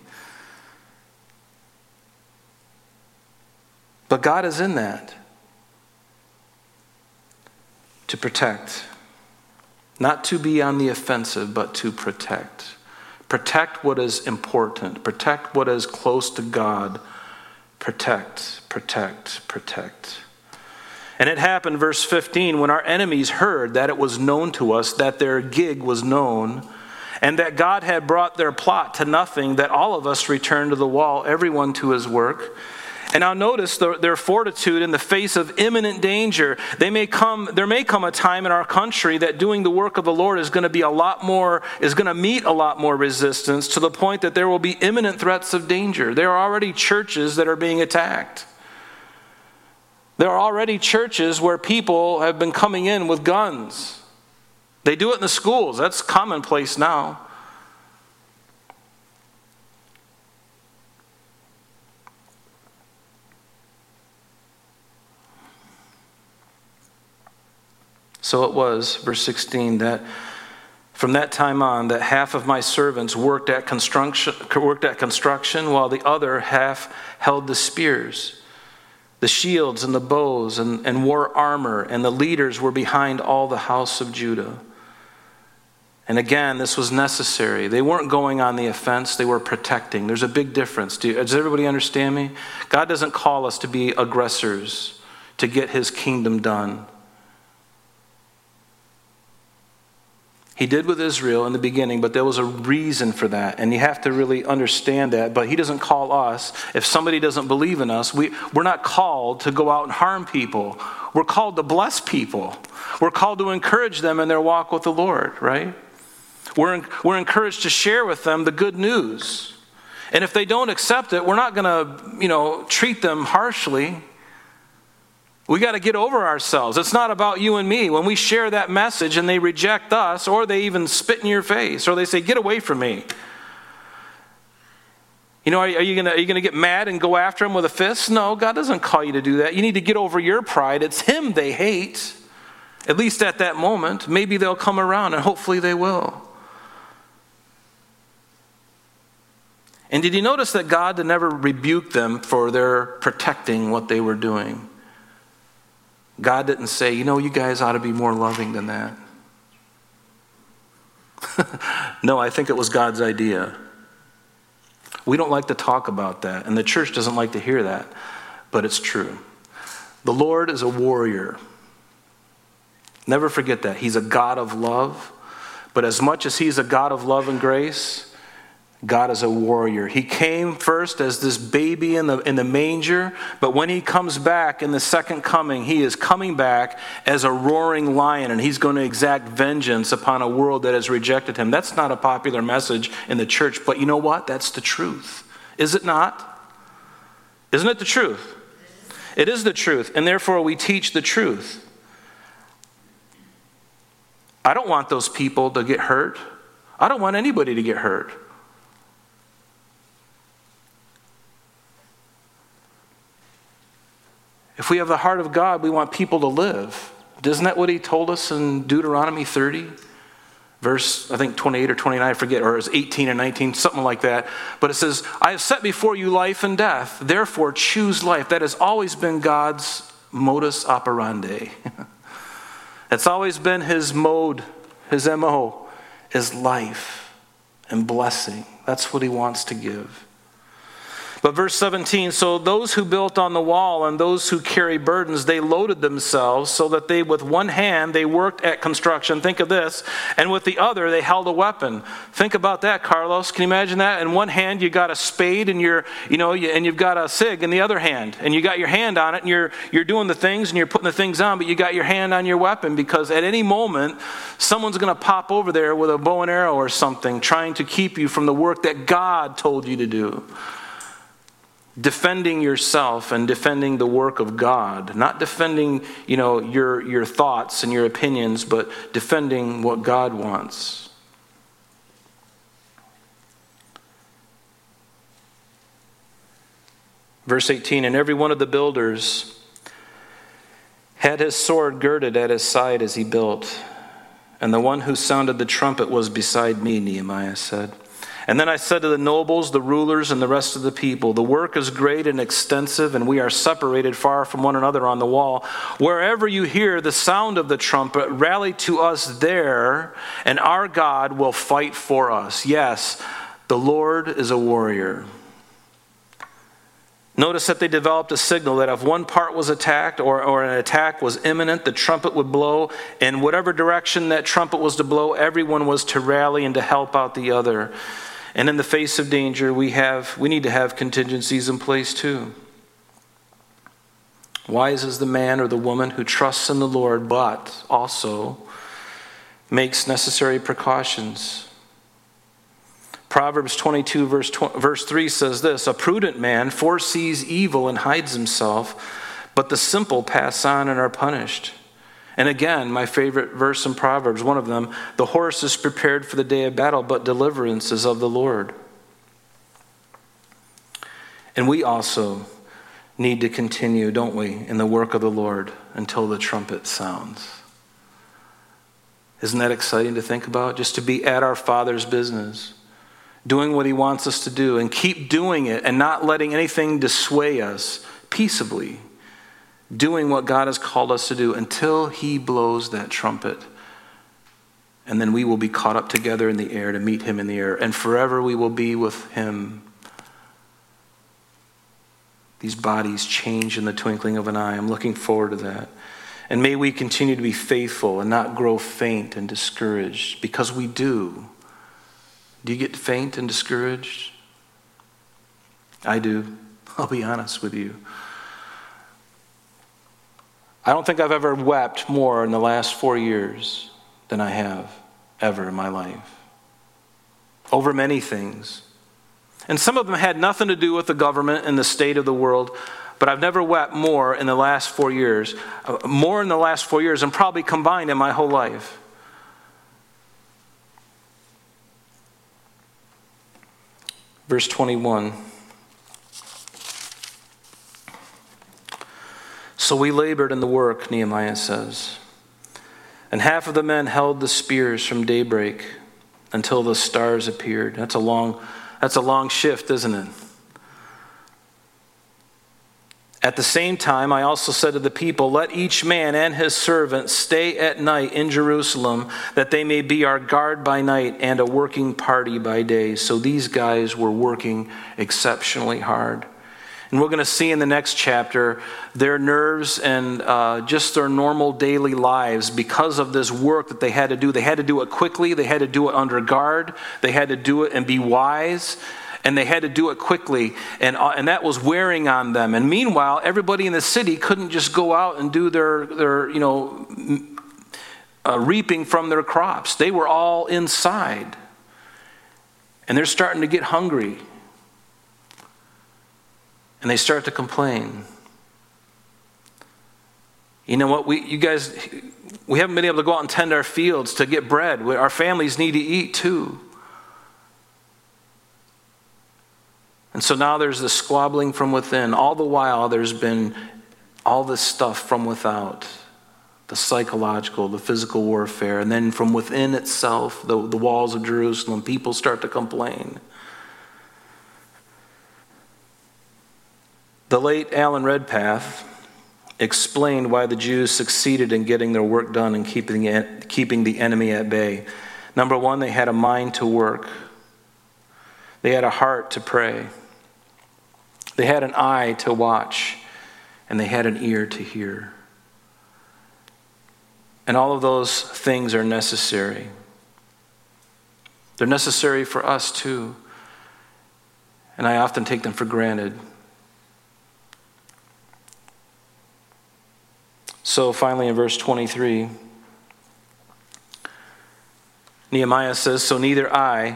Speaker 1: But God is in that to protect. Not to be on the offensive, but to protect. Protect what is important. Protect what is close to God. Protect. And it happened, verse 15, when our enemies heard that it was known to us, that their gig was known, and that God had brought their plot to nothing, that all of us returned to the wall, everyone to his work. And now notice their fortitude in the face of imminent danger. There may come a time in our country that doing the work of the Lord is going to meet a lot more resistance, to the point that there will be imminent threats of danger. There are already churches that are being attacked. There are already churches where people have been coming in with guns. They do it in the schools. That's commonplace now. So it was, verse 16, that from that time on, that half of my servants worked at construction, while the other half held the spears, the shields and the bows, and wore armor, and the leaders were behind all the house of Judah. And again, this was necessary. They weren't going on the offense, they were protecting. There's a big difference. Does everybody understand me? God doesn't call us to be aggressors to get his kingdom done. He did with Israel in the beginning, but there was a reason for that, and you have to really understand that. But he doesn't call us, if somebody doesn't believe in us, we're not called to go out and harm people. We're called to bless people. We're called to encourage them in their walk with the Lord, right? We're encouraged to share with them the good news. And if they don't accept it, we're not going to, treat them harshly. We got to get over ourselves. It's not about you and me. When we share that message and they reject us, or they even spit in your face, or they say, "Get away from me." Are you going to get mad and go after them with a fist? No, God doesn't call you to do that. You need to get over your pride. It's him they hate, at least at that moment. Maybe they'll come around, and hopefully they will. And did you notice that God never rebuked them for their protecting what they were doing? God didn't say, you guys ought to be more loving than that. No, I think it was God's idea. We don't like to talk about that, and the church doesn't like to hear that, but it's true. The Lord is a warrior. Never forget that. He's a God of love, but as much as he's a God of love and grace, God is a warrior. He came first as this baby in the manger, but when he comes back in the second coming, he is coming back as a roaring lion, and he's going to exact vengeance upon a world that has rejected him. That's not a popular message in the church, but you know what? That's the truth. Is it not? Isn't it the truth? It is the truth, and therefore we teach the truth. I don't want those people to get hurt. I don't want anybody to get hurt. If we have the heart of God, we want people to live. Isn't that what he told us in Deuteronomy 30? Verse, I think 28 or 29, I forget, or it's 18 and 19, something like that. But it says, "I have set before you life and death. Therefore choose life." That has always been God's modus operandi. That's always been his mode, his MO, is life and blessing. That's what he wants to give. But verse 17, so those who built on the wall and those who carry burdens, they loaded themselves so that they, with one hand, they worked at construction. Think of this. And with the other, they held a weapon. Think about that, Carlos. Can you imagine that? In one hand, you got a spade and and you've got a cig in the other hand. And you got your hand on it and you're doing the things and you're putting the things on, but you got your hand on your weapon because at any moment, someone's going to pop over there with a bow and arrow or something, trying to keep you from the work that God told you to do. Defending yourself and defending the work of God, not defending, your thoughts and your opinions, but defending what God wants. Verse 18, and every one of the builders had his sword girded at his side as he built, and the one who sounded the trumpet was beside me, Nehemiah said. And then I said to the nobles, the rulers, and the rest of the people, the work is great and extensive, and we are separated far from one another on the wall. Wherever you hear the sound of the trumpet, rally to us there, and our God will fight for us. Yes, the Lord is a warrior. Notice that they developed a signal that if one part was attacked or an attack was imminent, the trumpet would blow. In whatever direction that trumpet was to blow, everyone was to rally and to help out the other. And in the face of danger, we need to have contingencies in place too. Wise is the man or the woman who trusts in the Lord, but also makes necessary precautions. Proverbs 22 verse 3 says this, a prudent man foresees evil and hides himself, but the simple pass on and are punished. And again, my favorite verse in Proverbs, one of them, the horse is prepared for the day of battle, but deliverance is of the Lord. And we also need to continue, don't we, in the work of the Lord until the trumpet sounds. Isn't that exciting to think about? Just to be at our Father's business, doing what he wants us to do, and keep doing it and not letting anything dissuade us peaceably. Doing what God has called us to do until he blows that trumpet. And then we will be caught up together in the air to meet him in the air. And forever we will be with him. These bodies change in the twinkling of an eye. I'm looking forward to that. And may we continue to be faithful and not grow faint and discouraged, because we do. Do you get faint and discouraged? I do. I'll be honest with you. I don't think I've ever wept more in the last 4 years than I have ever in my life. Over many things. And some of them had nothing to do with the government and the state of the world, but I've never wept more in the last 4 years. More in the last 4 years, and probably combined in my whole life. Verse 21. So we labored in the work, Nehemiah says. And half of the men held the spears from daybreak until the stars appeared. That's a long shift, isn't it? At the same time, I also said to the people, let each man and his servant stay at night in Jerusalem, that they may be our guard by night and a working party by day. So these guys were working exceptionally hard. And we're going to see in the next chapter their nerves and just their normal daily lives, because of this work that they had to do. They had to do it quickly. They had to do it under guard. They had to do it and be wise. And they had to do it quickly. And that was wearing on them. And meanwhile, everybody in the city couldn't just go out and do their reaping from their crops. They were all inside. And they're starting to get hungry. And they start to complain. You know what, we haven't been able to go out and tend our fields to get bread. Our families need to eat too. And so now there's this squabbling from within. All the while there's been all this stuff from without. The psychological, the physical warfare. And then from within itself, the walls of Jerusalem, people start to complain. The late Alan Redpath explained why the Jews succeeded in getting their work done and keeping the enemy at bay. Number one, they had a mind to work. They had a heart to pray. They had an eye to watch, and they had an ear to hear. And all of those things are necessary. They're necessary for us too. And I often take them for granted. So finally in verse 23, Nehemiah says, So neither I,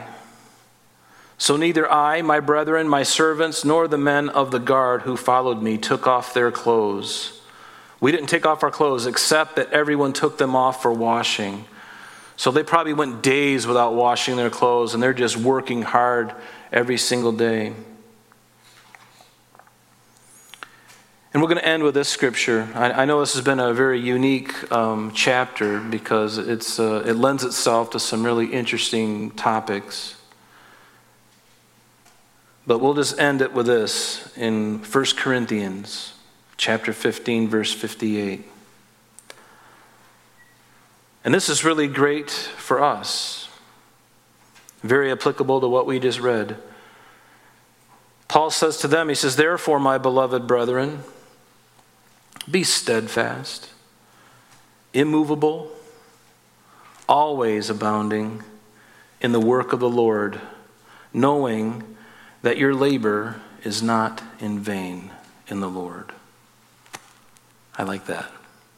Speaker 1: my brethren, my servants, nor the men of the guard who followed me took off their clothes. We didn't take off our clothes, except that everyone took them off for washing. So they probably went days without washing their clothes, and they're just working hard every single day. And we're going to end with this scripture. I know this has been a very unique chapter because it lends itself to some really interesting topics. But we'll just end it with this in 1 Corinthians chapter 15, verse 58. And this is really great for us. Very applicable to what we just read. Paul says to them, he says, Therefore, my beloved brethren, be steadfast, immovable, always abounding in the work of the Lord, knowing that your labor is not in vain in the Lord. I like that.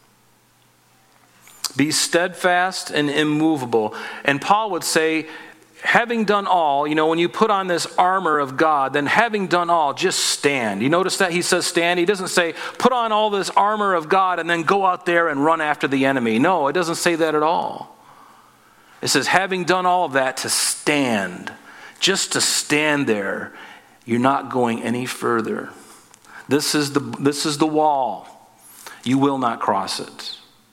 Speaker 1: Be steadfast and immovable. And Paul would say, having done all, when you put on this armor of God, then having done all, just stand. You notice that he says stand? He doesn't say put on all this armor of God and then go out there and run after the enemy. No, it doesn't say that at all. It says having done all of that, to stand. Just to stand there. You're not going any further. This is the wall. You will not cross it.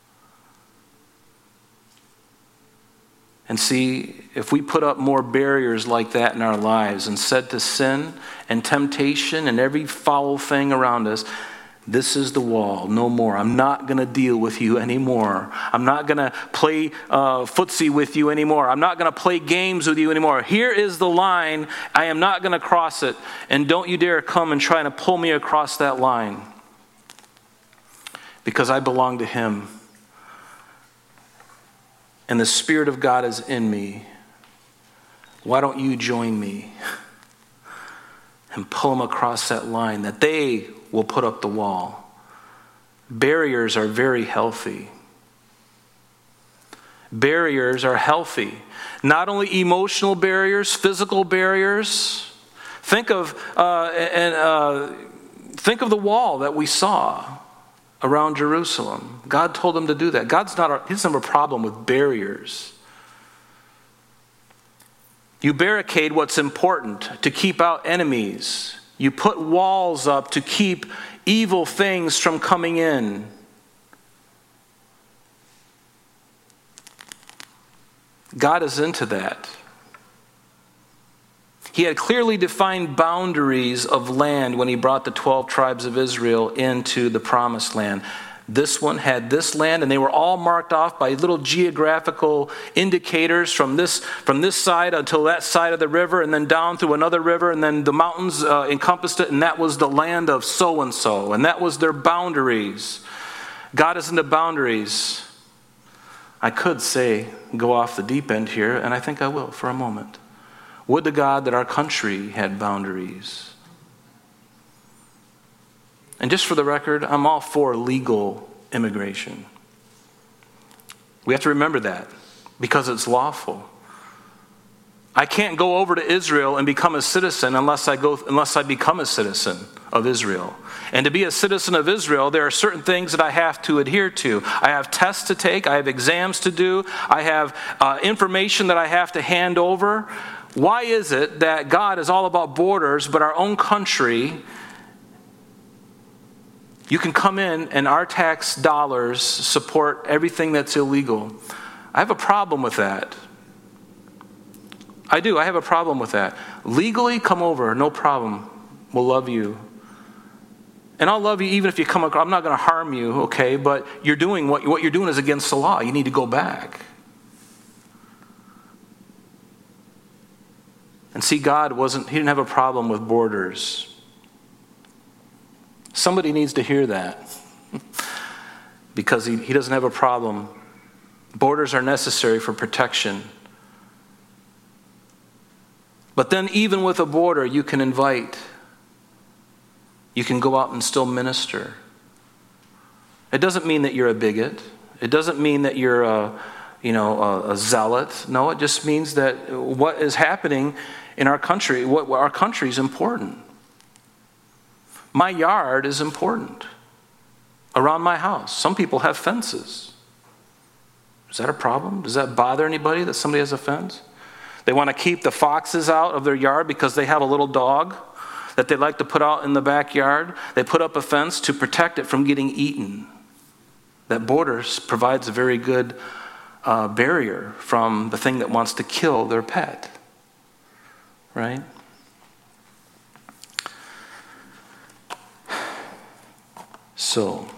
Speaker 1: And see, if we put up more barriers like that in our lives and said to sin and temptation and every foul thing around us, this is the wall, no more. I'm not going to deal with you anymore. I'm not going to play footsie with you anymore. I'm not going to play games with you anymore. Here is the line. I am not going to cross it. And don't you dare come and try to pull me across that line. Because I belong to him. And the Spirit of God is in me. Why don't you join me and pull them across that line that they will put up the wall? Barriers are very healthy. Barriers are healthy. Not only emotional barriers, physical barriers. Think of the wall that we saw around Jerusalem. God told him to do that. He doesn't have a problem with barriers. You barricade what's important to keep out enemies. You put walls up to keep evil things from coming in. God is into that. He had clearly defined boundaries of land when he brought the 12 tribes of Israel into the promised land. This one had this land, and they were all marked off by little geographical indicators from this side until that side of the river, and then down through another river, and then the mountains encompassed it, and that was the land of so-and-so, and that was their boundaries. God is into boundaries. I could say, go off the deep end here, and I think I will for a moment. Would to God that our country had boundaries. And just for the record, I'm all for legal immigration. We have to remember that because it's lawful. I can't go over to Israel and become a citizen unless I become a citizen of Israel. And to be a citizen of Israel, there are certain things that I have to adhere to. I have tests to take. I have exams to do. I have information that I have to hand over. Why is it that God is all about borders, but our own country, you can come in and our tax dollars support everything that's illegal? I have a problem with that. I do. I have a problem with that. Legally, come over. No problem. We'll love you. And I'll love you even if you come across. I'm not going to harm you, okay? But you're doing what you're doing is against the law. You need to go back. And see, God he didn't have a problem with borders. Somebody needs to hear that because he doesn't have a problem. Borders are necessary for protection. But then even with a border, you can invite. You can go out and still minister. It doesn't mean that you're a bigot. It doesn't mean that you're a zealot. No, it just means that what is happening in our country, what our country is important. My yard is important. Around my house, some people have fences. Is that a problem? Does that bother anybody that somebody has a fence? They want to keep the foxes out of their yard because they have a little dog that they like to put out in the backyard. They put up a fence to protect it from getting eaten. That border provides a very good barrier from the thing that wants to kill their pet. Right? So,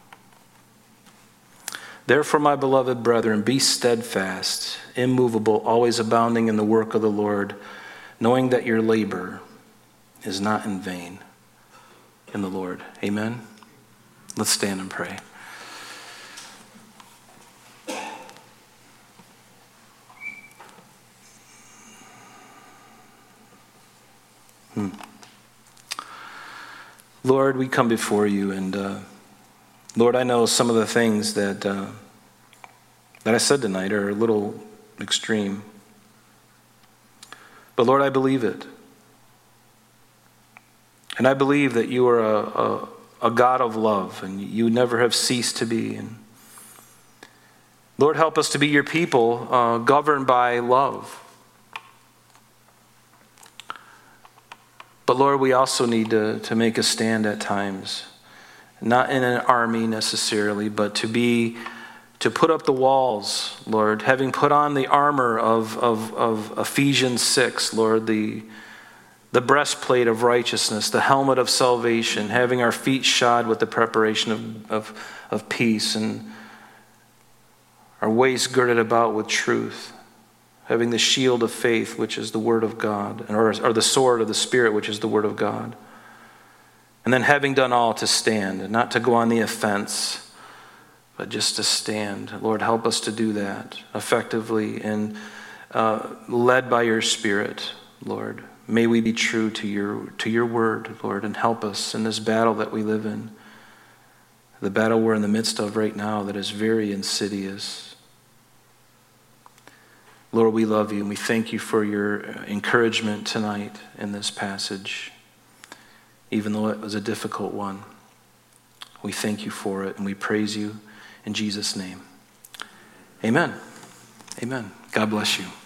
Speaker 1: therefore, my beloved brethren, be steadfast, immovable, always abounding in the work of the Lord, knowing that your labor is not in vain in the Lord. Amen? Let's stand and pray. Lord, we come before you, and Lord, I know some of the things that I said tonight are a little extreme. But Lord, I believe it. And I believe that you are a God of love, and you never have ceased to be. And Lord, help us to be your people, governed by love. But Lord, we also need to make a stand at times, not in an army necessarily, but to put up the walls, Lord, having put on the armor of Ephesians 6, Lord, the breastplate of righteousness, the helmet of salvation, having our feet shod with the preparation of peace, and our waist girded about with truth, having the shield of faith, which is the word of God, or the sword of the Spirit, which is the word of God. And then having done all, to stand, and not to go on the offense, but just to stand. Lord, help us to do that effectively and led by your Spirit, Lord. May we be true to your word, Lord, and help us in this battle that we live in, the battle we're in the midst of right now that is very insidious. Lord, we love you, and we thank you for your encouragement tonight in this passage, even though it was a difficult one. We thank you for it, and we praise you in Jesus' name. Amen. Amen. God bless you.